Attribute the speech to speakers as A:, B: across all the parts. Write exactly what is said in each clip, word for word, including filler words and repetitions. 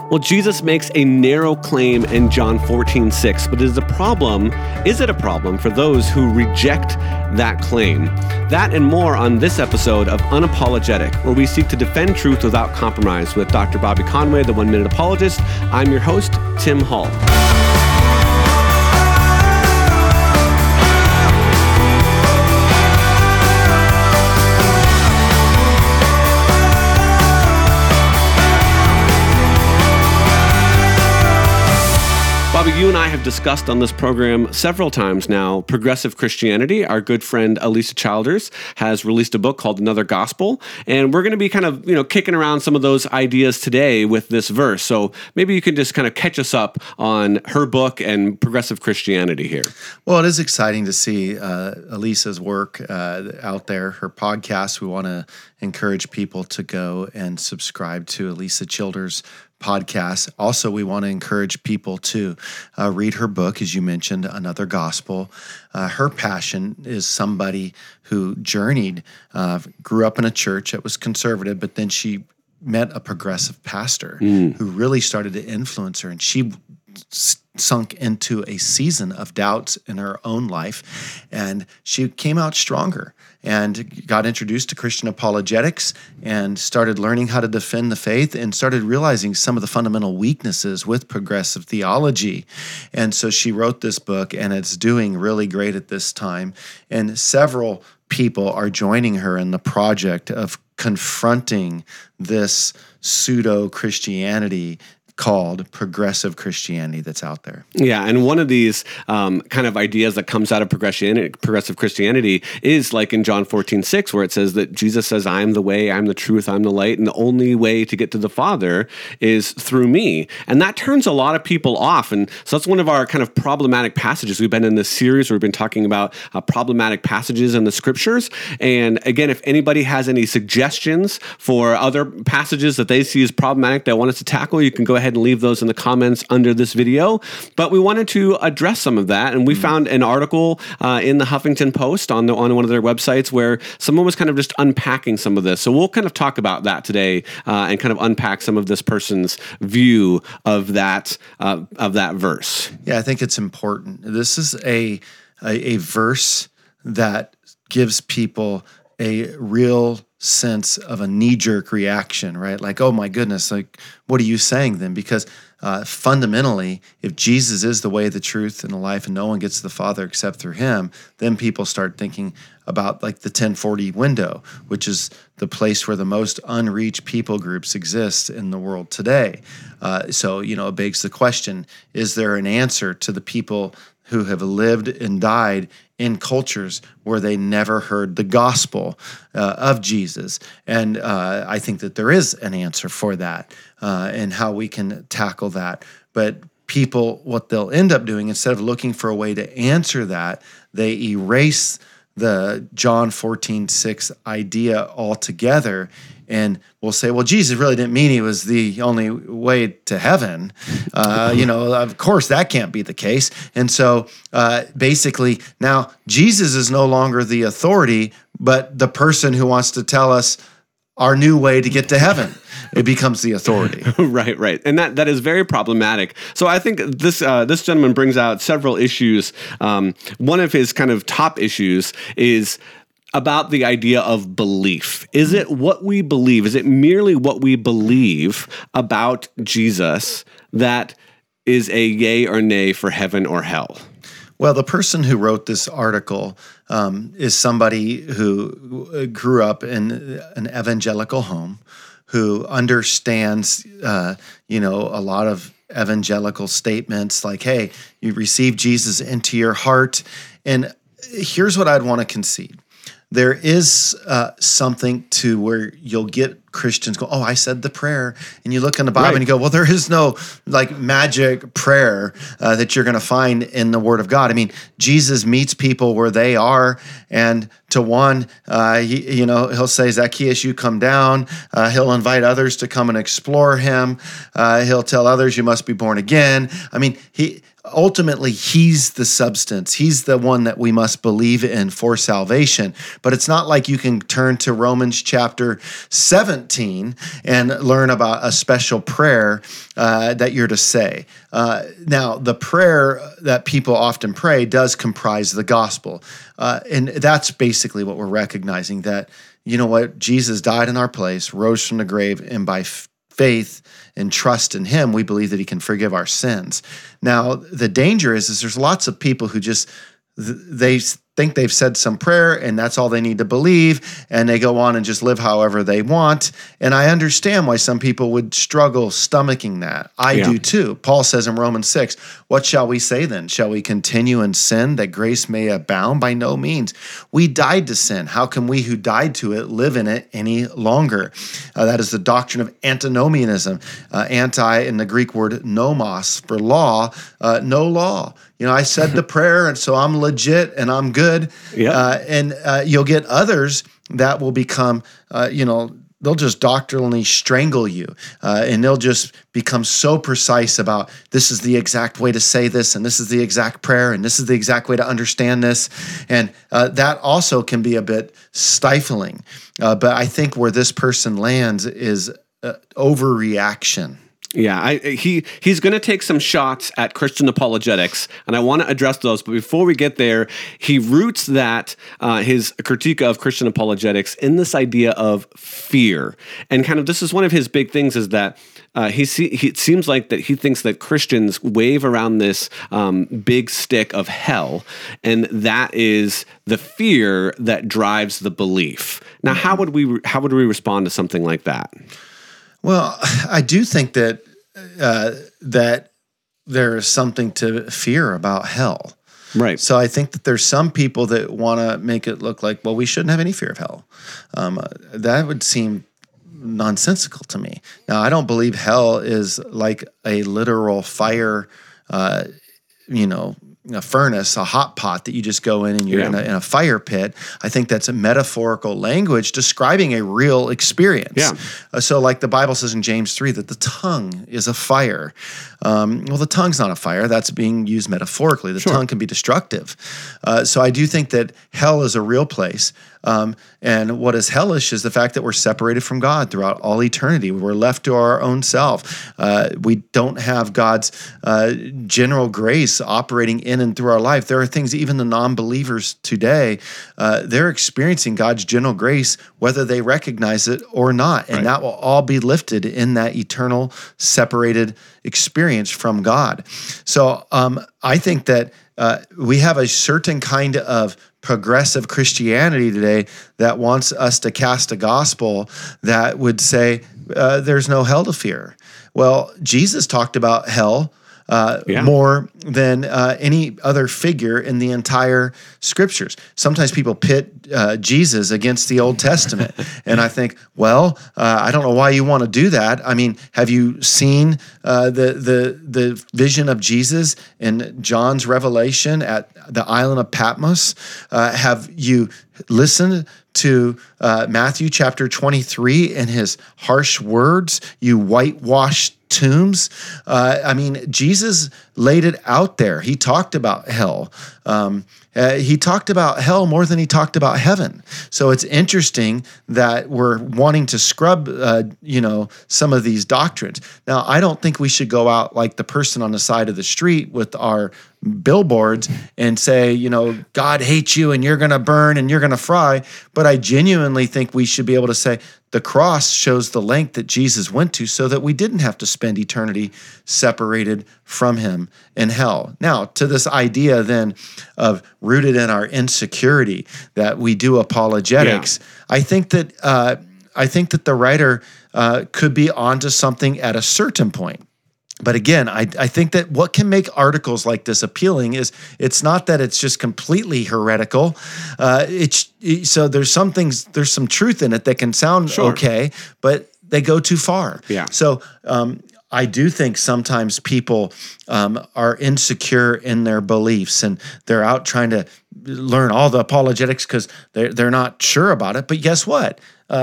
A: Well, Jesus makes a narrow claim in John fourteen six, but is a problem, is it a problem for those who reject that claim? That and more on this episode of Unapologetic, where we seek to defend truth without compromise with Doctor Bobby Conway, the one-minute apologist. I'm your host, Tim Hall. Bobby, you and I have discussed on this program several times now progressive Christianity. Our good friend Alisa Childers has released a book called Another Gospel, and we're going to be kind of, you know, kicking around some of those ideas today with this verse. So maybe you can just kind of catch us up on her book and progressive Christianity here.
B: Well, it is exciting to see uh, Alisa's work uh, out there, her podcast. We want to encourage people to go and subscribe to Alisa Childers' podcast. Also, we want to encourage people to uh, read her book, as you mentioned, Another Gospel. Uh, her passion is somebody who journeyed, uh, grew up in a church that was conservative, but then she met a progressive pastor mm. who really started to influence her, and she s- sunk into a season of doubts in her own life, and she came out stronger and got introduced to Christian apologetics and started learning how to defend the faith and started realizing some of the fundamental weaknesses with progressive theology. And so she wrote this book, and it's doing really great at this time. And several people are joining her in the project of confronting this pseudo-Christianity called progressive Christianity that's out there.
A: Yeah, and one of these um, kind of ideas that comes out of progression, progressive Christianity is like in John fourteen six, where it says that Jesus says, I'm the way, I'm the truth, I'm the light, and the only way to get to the Father is through me. And that turns a lot of people off. And so that's one of our kind of problematic passages. We've been in this series where we've been talking about uh, problematic passages in the scriptures. And again, if anybody has any suggestions for other passages that they see as problematic that want us to tackle, you can go ahead and leave those in the comments under this video. But we wanted to address some of that, and we mm-hmm. found an article uh, in the Huffington Post on the, on one of their websites where someone was kind of just unpacking some of this. So we'll kind of talk about that today uh, and kind of unpack some of this person's view of that uh, of that verse.
B: Yeah, I think it's important. This is a a, a verse that gives people a real sense of a knee-jerk reaction, right? Like, oh my goodness, like, what are you saying then? Because uh, fundamentally, if Jesus is the way, the truth, and the life, and no one gets to the Father except through him, then people start thinking about like the ten forty window, which is the place where the most unreached people groups exist in the world today. Uh, so, you know, it begs the question, is there an answer to the people who have lived and died in cultures where they never heard the gospel uh, of Jesus? And uh, I think that there is an answer for that uh, and how we can tackle that. But people, what they'll end up doing, instead of looking for a way to answer that, they erase the John fourteen six idea altogether, and we'll say, well, Jesus really didn't mean he was the only way to heaven. Uh, you know, of course, that can't be the case. And so uh, basically now Jesus is no longer the authority, but the person who wants to tell us our new way to get to heaven. It becomes the authority.
A: Right, right. And that, that is very problematic. So I think this uh, this gentleman brings out several issues. Um, one of his kind of top issues is about the idea of belief. Is it what we believe? Is it merely what we believe about Jesus that is a yay or nay for heaven or hell?
B: Well, the person who wrote this article um, is somebody who grew up in an evangelical home, who understands, uh, you know, a lot of evangelical statements like, hey, you receive Jesus into your heart. And here's what I'd want to concede. There is uh, something to where you'll get Christians go, oh, I said the prayer. And you look in the Bible right. and you go, well, there is no like magic prayer uh, that you're going to find in the Word of God. I mean, Jesus meets people where they are. And to one, uh, he, you know, he'll say, Zacchaeus, you come down. Uh, he'll invite others to come and explore him. Uh, he'll tell others you must be born again. I mean, he... Ultimately, he's the substance. He's the one that we must believe in for salvation. But it's not like you can turn to Romans chapter seven seventeen and learn about a special prayer uh, that you're to say. Uh, now, the prayer that people often pray does comprise the gospel. Uh, and that's basically what we're recognizing, that, you know what, Jesus died in our place, rose from the grave, and by f- faith and trust in him, we believe that he can forgive our sins. Now, the danger is, is there's lots of people who just, they think they've said some prayer and that's all they need to believe, and they go on and just live however they want. And I understand why some people would struggle stomaching that. I
A: Yeah.
B: do too. Paul says in Romans six, what shall we say then? Shall we continue in sin that grace may abound? By no means. We died to sin. How can we who died to it live in it any longer? Uh, that is the doctrine of antinomianism. Uh, anti in the Greek word nomos for law, uh, no law. You know, I said the prayer, and so I'm legit and I'm good.
A: Yeah.
B: Uh, and uh, you'll get others that will become, uh, you know, they'll just doctrinally strangle you. Uh, and they'll just become so precise about this is the exact way to say this, and this is the exact prayer, and this is the exact way to understand this. And uh, that also can be a bit stifling. Uh, but I think where this person lands is uh, overreaction.
A: Yeah, I, he he's going to take some shots at Christian apologetics, and I want to address those. But before we get there, he roots that uh, his critique of Christian apologetics in this idea of fear, and kind of this is one of his big things, is that uh, he, see, he it seems like that he thinks that Christians wave around this um, big stick of hell, and that is the fear that drives the belief. Now, how would we how would we respond to something like that?
B: Well, I do think that uh, that there is something to fear about hell.
A: Right.
B: So I think that there's some people that want to make it look like, well, we shouldn't have any fear of hell. Um, that would seem nonsensical to me. Now, I don't believe hell is like a literal fire, uh, you know, a furnace, a hot pot that you just go in and you're
A: Yeah.
B: in, a, in a fire pit. I think that's a metaphorical language describing a real experience.
A: Yeah.
B: Uh, so like the Bible says in James three that the tongue is a fire. Um, well, the tongue's not a fire. That's being used metaphorically. The
A: Sure.
B: tongue can be destructive. Uh, so I do think that hell is a real place. Um, and what is hellish is the fact that we're separated from God throughout all eternity. We're left to our own self. Uh, we don't have God's uh, general grace operating in and through our life. There are things, even the non-believers today, uh, they're experiencing God's general grace, whether they recognize it or not. And
A: Right.
B: that will all be lifted in that eternal separated experience from God. So um, I think that uh, we have a certain kind of progressive Christianity today that wants us to cast a gospel that would say uh, there's no hell to fear. Well, Jesus talked about hell uh,
A: Yeah.
B: more than uh, any other figure in the entire scriptures. Sometimes people pit uh, Jesus against the Old Testament. And I think, well, uh, I don't know why you want to do that. I mean, have you seen uh, the, the, the vision of Jesus in John's revelation at the island of Patmos? Uh, have you listened to uh, Matthew chapter twenty-three and his harsh words, you whitewashed tombs? Uh, I mean, Jesus laid it out there. He talked about hell. Um, uh, he talked about hell more than he talked about heaven. So it's interesting that we're wanting to scrub, uh, you know, some of these doctrines. Now, I don't think we should go out like the person on the side of the street with our billboards and say, you know, God hates you and you're going to burn and you're going to fry. But I genuinely think we should be able to say the cross shows the length that Jesus went to so that we didn't have to spend eternity separated from him in hell. Now, to this idea then of rooted in our insecurity that we do apologetics, yeah. I think that uh, I think that the writer uh, could be onto something at a certain point. But again, I, I think that what can make articles like this appealing is it's not that it's just completely heretical. Uh, it's it, so there's some things, there's some truth in it that can sound
A: Sure.
B: okay, but they go too far.
A: Yeah.
B: So um, I do think sometimes people um, are insecure in their beliefs and they're out trying to learn all the apologetics because they're, they're not sure about it. But guess what? Uh,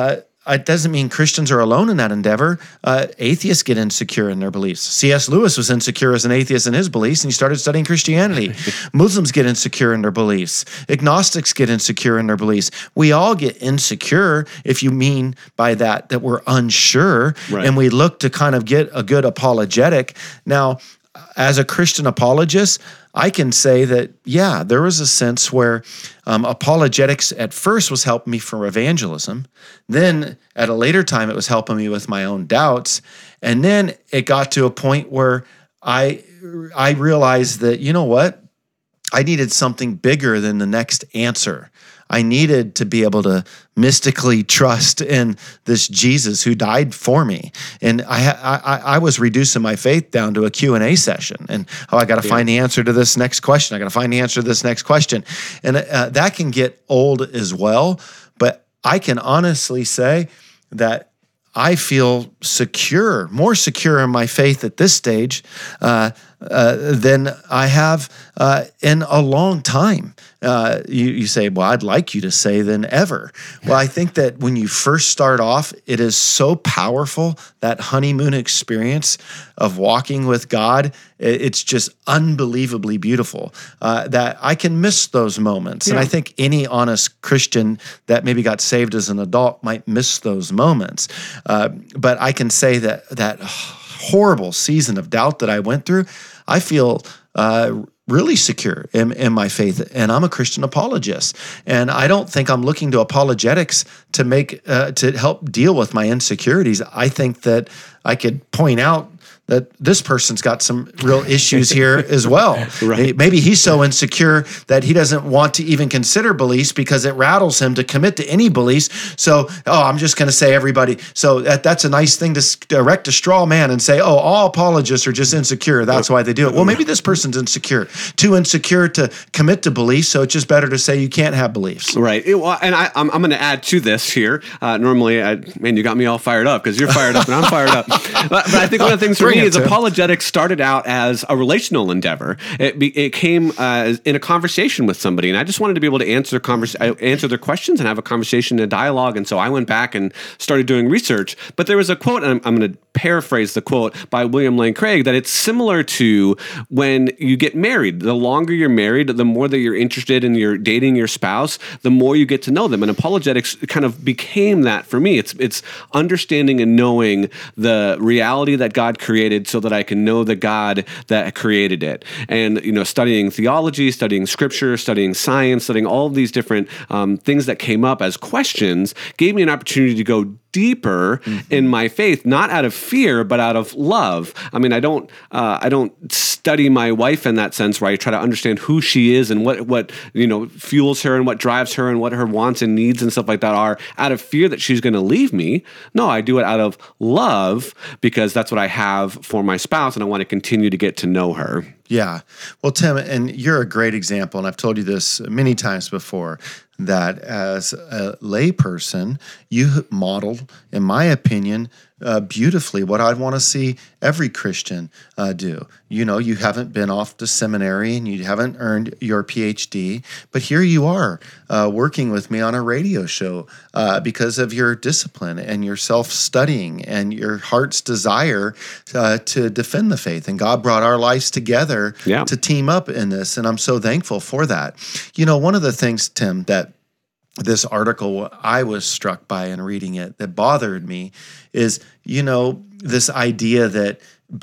B: it doesn't mean Christians are alone in that endeavor. Uh, atheists get insecure in their beliefs. C S Lewis was insecure as an atheist in his beliefs, and he started studying Christianity. Muslims get insecure in their beliefs. Agnostics get insecure in their beliefs. We all get insecure, if you mean by that that we're unsure,
A: right.
B: and we look to kind of get a good apologetic. Now, as a Christian apologist, I can say that, yeah, there was a sense where um, apologetics at first was helping me for evangelism. Then at a later time, it was helping me with my own doubts. And then it got to a point where I, I realized that, you know what? I needed something bigger than the next answer. I needed to be able to mystically trust in this Jesus who died for me. And I I, I was reducing my faith down to a Q and A session. And, oh, I got to yeah. find the answer to this next question. I got to find the answer to this next question. And uh, that can get old as well. But I can honestly say that I feel secure, more secure in my faith at this stage uh, uh, than I have uh, in a long time. Uh, you, you say, well, I'd like you to say than ever. Well, I think that when you first start off, it is so powerful, that honeymoon experience of walking with God. It's just unbelievably beautiful uh, that I can miss those moments. Yeah. And I think any honest Christian that maybe got saved as an adult might miss those moments. Uh, but I can say that that horrible season of doubt that I went through, I feel uh, really secure in, in my faith, and I'm a Christian apologist. And I don't think I'm looking to apologetics to make uh, to help deal with my insecurities. I think that I could point out that this person's got some real issues here as well. Right. Maybe he's so insecure that he doesn't want to even consider beliefs because it rattles him to commit to any beliefs. So, oh, I'm just going to say everybody. So that, that's a nice thing to erect a straw man and say, oh, all apologists are just insecure. That's why they do it. Well, maybe this person's insecure, too insecure to commit to beliefs. So it's just better to say you can't have beliefs.
A: Right. It, well, and I, I'm, I'm going to add to this here. Uh, normally, I, man, you got me all fired up because you're fired up and I'm fired up. But, but I think one of the things for me is apologetics started out as a relational endeavor. It, be, it came uh, in a conversation with somebody, and I just wanted to be able to answer converse, answer their questions and have a conversation, a dialogue. And so I went back and started doing research. But there was a quote, and I'm, I'm going to paraphrase the quote by William Lane Craig, that it's similar to when you get married. The longer you're married, the more that you're interested in your dating your spouse, the more you get to know them. And apologetics kind of became that for me. It's it's understanding and knowing the reality that God created so that I can know the God that created it. And, you know, studying theology, studying scripture, studying science, studying all of these different um, things that came up as questions gave me an opportunity to go deeper mm-hmm. in my faith, not out of fear, but out of love. I mean, I don't, uh, I don't study my wife in that sense where I try to understand who she is and what, what, you know, fuels her and what drives her and what her wants and needs and stuff like that are out of fear that she's going to leave me. No, I do it out of love because that's what I have for my spouse and I want to continue to get to know her.
B: Yeah. Well, Tim, and you're a great example, and I've told you this many times before, that as a layperson, you model, in my opinion, uh, beautifully what I'd want to see every Christian uh, do. You know, you haven't been off to seminary and you haven't earned your P H D, but here you are uh, working with me on a radio show uh, because of your discipline and your self-studying and your heart's desire uh, to defend the faith. And God brought our lives together yeah. to team up in this, and I'm so thankful for that. You know, one of the things, Tim, that this article I was struck by in reading it that bothered me is, you know, this idea that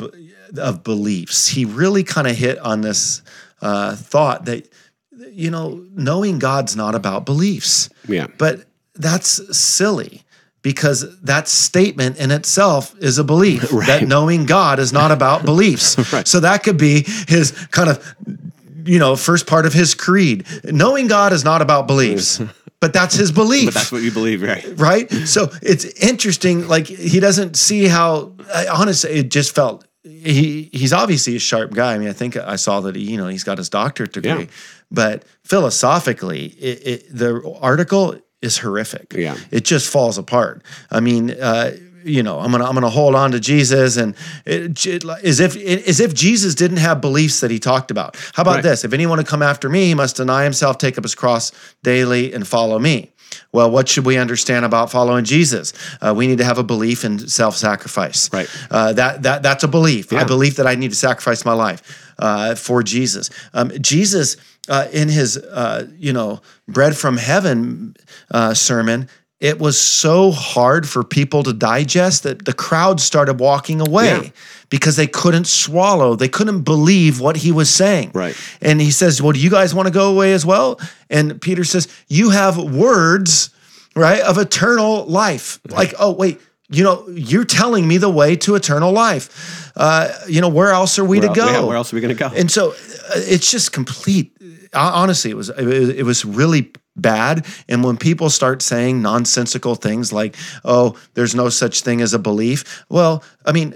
B: of beliefs. He really kind of hit on this uh, thought that, you know, knowing God's not about beliefs.
A: Yeah.
B: But that's silly, because that statement in itself is a belief right. that knowing God is not about beliefs. Right. So that could be his kind of, you know, first part of his creed. Knowing God is not about beliefs. But that's his belief.
A: But that's what you believe, right?
B: Right? So it's interesting. Like, he doesn't see how, honestly, it just felt, he he's obviously a sharp guy. I mean, I think I saw that, he, you know, he's got his doctorate degree. Yeah. But philosophically, it, it, the article is horrific.
A: Yeah.
B: It just falls apart. I mean, uh, you know, I'm gonna I'm gonna hold on to Jesus, and it, it, as if it, as if Jesus didn't have beliefs that he talked about. How about right. this? If anyone would come after me, he must deny himself, take up his cross daily, and follow me. Well, what should we understand about following Jesus? Uh, we need to have a belief in self-sacrifice.
A: Right.
B: Uh, that that that's a belief.
A: Yeah.
B: I believe that I need to sacrifice my life uh, for Jesus. Um, Jesus, uh, in his uh, you know bread from heaven uh, sermon, it was so hard for people to digest that the crowd started walking away
A: Yeah.
B: because they couldn't swallow. They couldn't believe what he was saying.
A: Right.
B: And he says, well, do you guys want to go away as well? And Peter says, you have words, right, of eternal life. Like, oh, wait, you know, you're telling me the way to eternal life. Uh, you know, where else are we
A: Where
B: to
A: el-
B: go?
A: yeah, where else are we going to go?
B: And so uh, it's just complete. Honestly, it was it was, it was really bad. And when people start saying nonsensical things like, oh, there's no such thing as a belief. Well, I mean,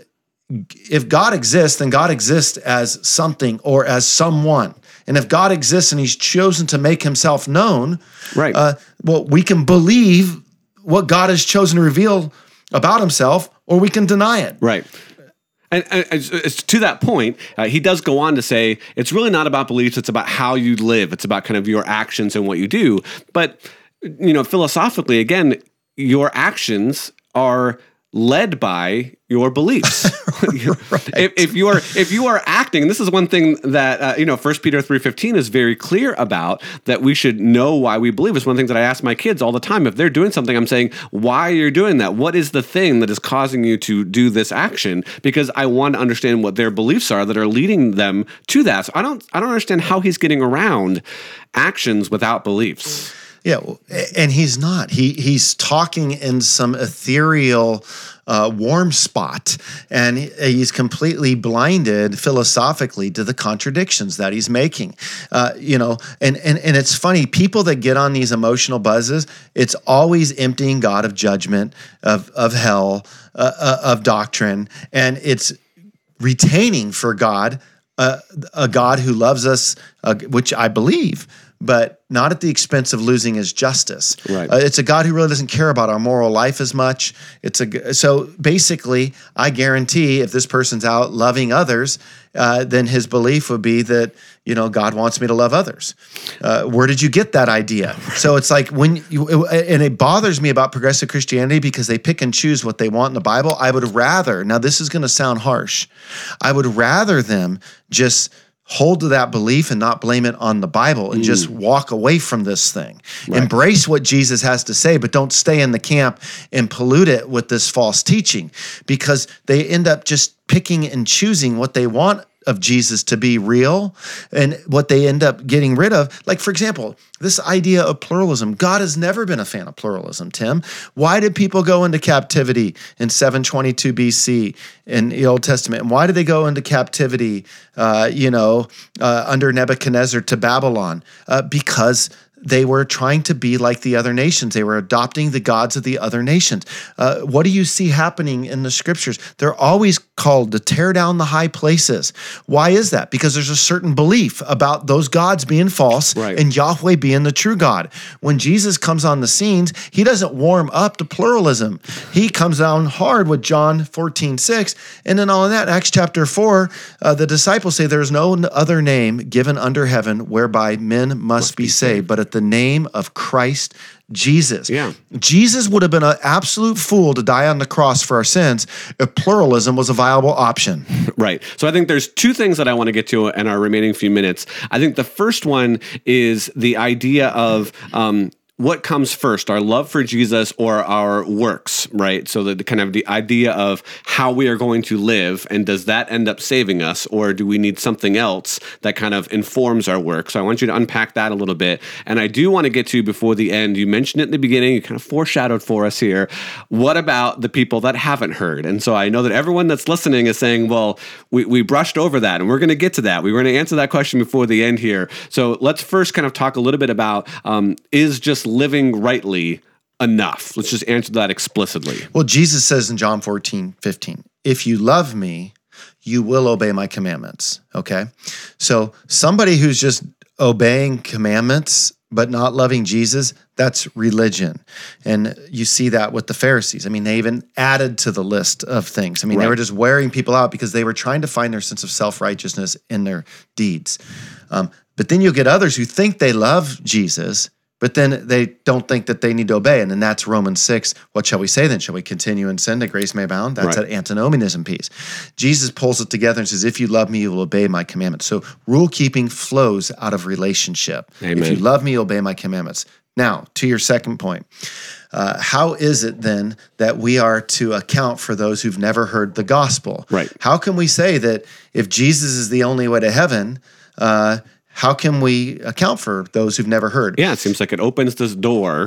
B: if God exists, then God exists as something or as someone. And if God exists and he's chosen to make himself known,
A: Right.
B: uh, well, we can believe what God has chosen to reveal about himself, or we can deny it.
A: Right. And, and it's, it's to that point, uh, he does go on to say, it's really not about beliefs, it's about how you live. It's about kind of your actions and what you do. But, you know, philosophically, again, your actions are led by your beliefs.
B: Right.
A: if, if you are if you are acting, and this is one thing that uh, you know, First Peter three fifteen is very clear about, that we should know why we believe. It's one thing that I ask my kids all the time. If they're doing something, I'm saying, why you're doing that? What is the thing that is causing you to do this action? Because I want to understand what their beliefs are that are leading them to that. So I don't I don't understand how he's getting around actions without beliefs.
B: Yeah, and he's not. He he's talking in some ethereal, uh, warm spot, and he's completely blinded philosophically to the contradictions that he's making. Uh, you know, and and and it's funny. People that get on these emotional buzzes, it's always emptying God of judgment, of of hell, uh, uh, of doctrine, and it's retaining for God uh, a God who loves us, uh, which I believe, but not at the expense of losing his justice.
A: Right.
B: Uh, it's a God who really doesn't care about our moral life as much. It's a so basically, I guarantee if this person's out loving others, uh, then his belief would be that, you know, God wants me to love others. Uh, where did you get that idea? So it's like when you, and it bothers me about progressive Christianity because they pick and choose what they want in the Bible. I would rather, now this is going to sound harsh, I would rather them just hold to that belief and not blame it on the Bible and mm. just walk away from this thing. Right. Embrace what Jesus has to say, but don't stay in the camp and pollute it with this false teaching, because they end up just picking and choosing what they want of Jesus to be real and what they end up getting rid of. Like, for example, this idea of pluralism. God has never been a fan of pluralism, Tim. Why did people go into captivity in seven twenty-two B C in the Old Testament? And why did they go into captivity, uh, you know, uh, under Nebuchadnezzar to Babylon? Uh, because they were trying to be like the other nations. They were adopting the gods of the other nations. Uh, what do you see happening in the scriptures? They're always called to tear down the high places. Why is that? Because there's a certain belief about those gods being false
A: right.
B: and Yahweh being the true God. When Jesus comes on the scenes, he doesn't warm up to pluralism. He comes down hard with John fourteen six. And then all of that, Acts chapter four, uh, the disciples say there's no other name given under heaven whereby men must, must be, be saved, saved, but at the name of Christ Jesus.
A: Yeah.
B: Jesus would have been an absolute fool to die on the cross for our sins if pluralism was a viable option.
A: Right. So I think there's two things that I want to get to in our remaining few minutes. I think the first one is the idea of um, what comes first, our love for Jesus or our works, right? So the, the kind of the idea of how we are going to live, and does that end up saving us, or do we need something else that kind of informs our work? So I want you to unpack that a little bit. And I do want to get to, before the end, you mentioned it in the beginning, you kind of foreshadowed for us here. What about the people that haven't heard? And so I know that everyone that's listening is saying, well, we, we brushed over that, and we're going to get to that. We were going to answer that question before the end here. So let's first kind of talk a little bit about, um, is just living rightly enough? Let's just answer that explicitly.
B: Well, Jesus says in John fourteen fifteen, if you love me, you will obey my commandments. Okay. So somebody who's just obeying commandments but not loving Jesus, that's religion. And you see that with the Pharisees. I mean, they even added to the list of things. I mean, right. They were just wearing people out because they were trying to find their sense of self-righteousness in their deeds. Um, but then you'll get others who think they love Jesus, but then they don't think that they need to obey. And then that's Romans six. What shall we say then? Shall we continue in sin that grace may abound? That's
A: Right.
B: that antinomianism piece. Jesus pulls it together and says, if you love me, you will obey my commandments. So rule keeping flows out of relationship.
A: Amen.
B: If you love me, obey my commandments. Now, to your second point. Uh, how is it then that we are to account for those who've never heard the gospel?
A: Right.
B: How can we say that if Jesus is the only way to heaven, uh, how can we account for those who've never heard?
A: Yeah, it seems like it opens this door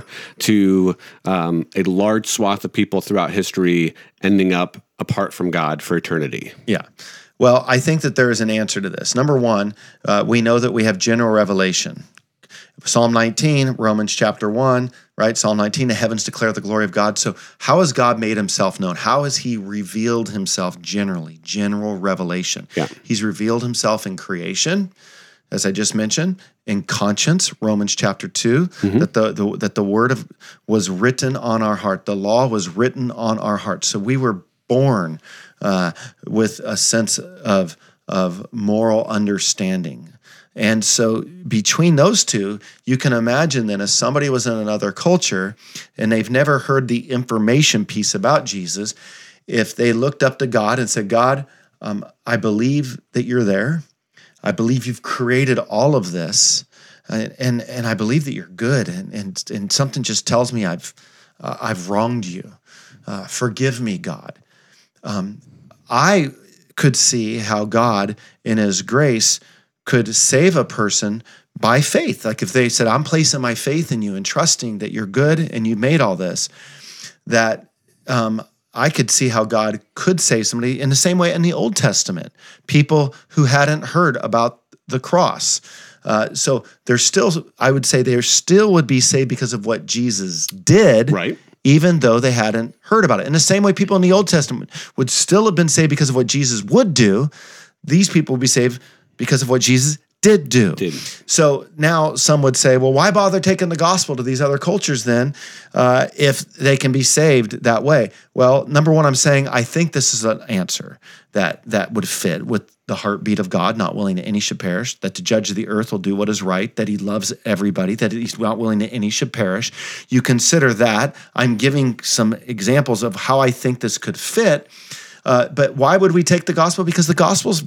A: to um, a large swath of people throughout history ending up apart from God for eternity.
B: Yeah. Well, I think that there is an answer to this. Number one, uh, we know that we have general revelation. Psalm nineteen, Romans chapter one, right? Psalm nineteen, the heavens declare the glory of God. So how has God made himself known? How has he revealed himself generally? General revelation.
A: Yeah.
B: He's revealed himself in creation, as I just mentioned, in conscience, Romans chapter two, mm-hmm. that the, the that the word of was written on our heart. The law was written on our heart. So we were born uh, with a sense of, of moral understanding. And so between those two, you can imagine then if somebody was in another culture and they've never heard the information piece about Jesus, if they looked up to God and said, God, um, I believe that you're there. I believe you've created all of this. And and, and I believe that you're good. And, and, and something just tells me I've, uh, I've wronged you. Uh, forgive me, God. Um, I could see how God in his grace could save a person by faith. Like if they said, I'm placing my faith in you and trusting that you're good and you made all this, that um, I could see how God could save somebody in the same way in the Old Testament, people who hadn't heard about the cross. Uh, so there's still, I would say they still would be saved because of what Jesus did,
A: Right.
B: even though they hadn't heard about it. In the same way, people in the Old Testament would still have been saved because of what Jesus would do. These people would be saved because of what Jesus did do.
A: Did.
B: So now some would say, well, why bother taking the gospel to these other cultures then uh, if they can be saved that way? Well, number one, I'm saying I think this is an answer that that would fit with the heartbeat of God, not willing that any should perish, that to judge the earth will do what is right, that he loves everybody, that he's not willing that any should perish. You consider that. I'm giving some examples of how I think this could fit. Uh, but why would we take the gospel? Because the gospel's,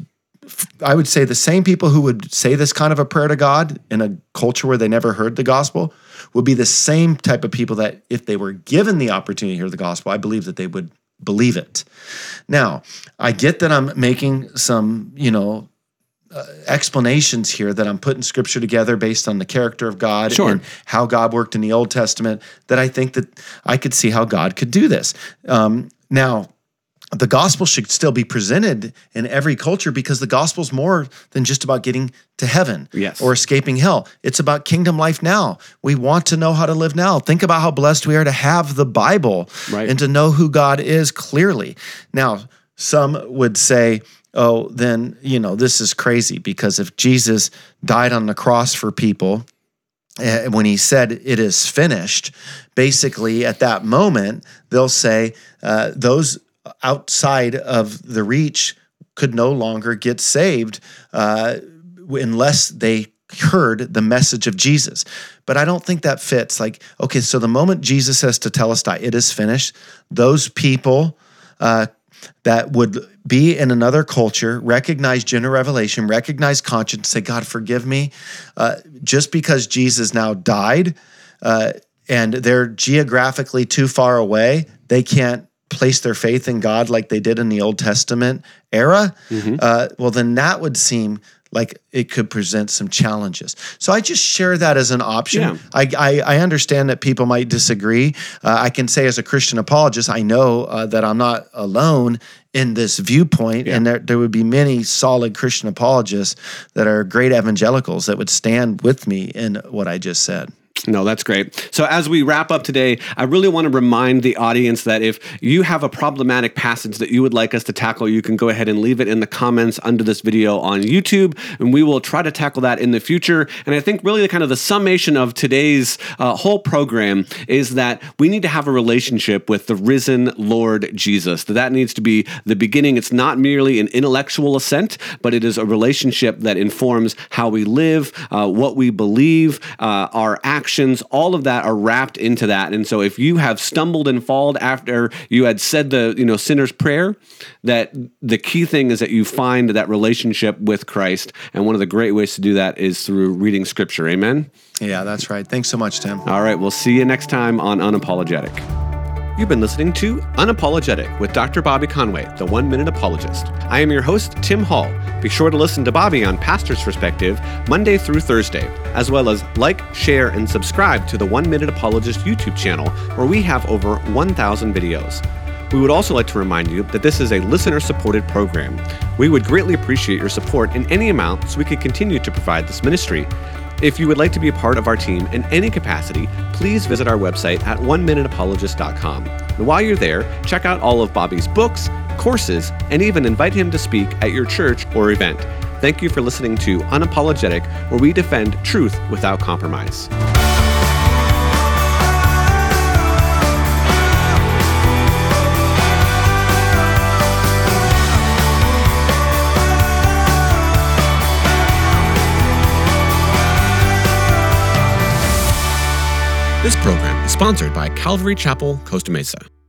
B: I would say the same people who would say this kind of a prayer to God in a culture where they never heard the gospel would be the same type of people that if they were given the opportunity to hear the gospel, I believe that they would believe it. Now, I get that I'm making some, you know, uh, explanations here, that I'm putting scripture together based on the character of God
A: Sure.
B: and how God worked in the Old Testament, that I think that I could see how God could do this. Um, now, the gospel should still be presented in every culture because the gospel is more than just about getting to heaven
A: Yes.
B: or escaping hell. It's about kingdom life now. We want to know how to live now. Think about how blessed we are to have the Bible
A: Right.
B: and to know who God is clearly. Now, some would say, oh, then, you know, this is crazy because if Jesus died on the cross for people, uh, when he said it is finished, basically at that moment, they'll say uh, those outside of the reach could no longer get saved uh, unless they heard the message of Jesus. But I don't think that fits. Like, okay, so the moment Jesus says to Telestai, it is finished, those people uh, that would be in another culture, recognize general revelation, recognize conscience, say, God, forgive me. Uh, just because Jesus now died uh, and they're geographically too far away, they can't place their faith in God like they did in the Old Testament era, mm-hmm. uh, well, then that would seem like it could present some challenges. So I just share that as an option.
A: Yeah.
B: I, I, I understand that people might disagree. Uh, I can say as a Christian apologist, I know uh, that I'm not alone in this viewpoint,
A: Yeah.
B: and there, there would be many solid Christian apologists that are great evangelicals that would stand with me in what I just said.
A: No, that's great. So as we wrap up today, I really want to remind the audience that if you have a problematic passage that you would like us to tackle, you can go ahead and leave it in the comments under this video on YouTube, and we will try to tackle that in the future. And I think really the kind of the summation of today's uh, whole program is that we need to have a relationship with the risen Lord Jesus. That that needs to be the beginning. It's not merely an intellectual assent, but it is a relationship that informs how we live, uh, what we believe, uh, our actions, actions, all of that are wrapped into that. And so if you have stumbled and fallen after you had said the, you know, sinner's prayer, that the key thing is that you find that relationship with Christ. And one of the great ways to do that is through reading scripture. Amen?
B: Yeah, that's right. Thanks so much, Tim.
A: All right. We'll see you next time on Unapologetic. You've been listening to Unapologetic with Doctor Bobby Conway, the One Minute Apologist. I am your host, Tim Hall. Be sure to listen to Bobby on Pastor's Perspective Monday through Thursday, as well as like, share, and subscribe to the One Minute Apologist YouTube channel, where we have over one thousand videos. We would also like to remind you that this is a listener-supported program. We would greatly appreciate your support in any amount so we could continue to provide this ministry. If you would like to be a part of our team in any capacity, please visit our website at one minute apologist dot com. And while you're there, check out all of Bobby's books, courses, and even invite him to speak at your church or event. Thank you for listening to Unapologetic, where we defend truth without compromise. This program is sponsored by Calvary Chapel, Costa Mesa.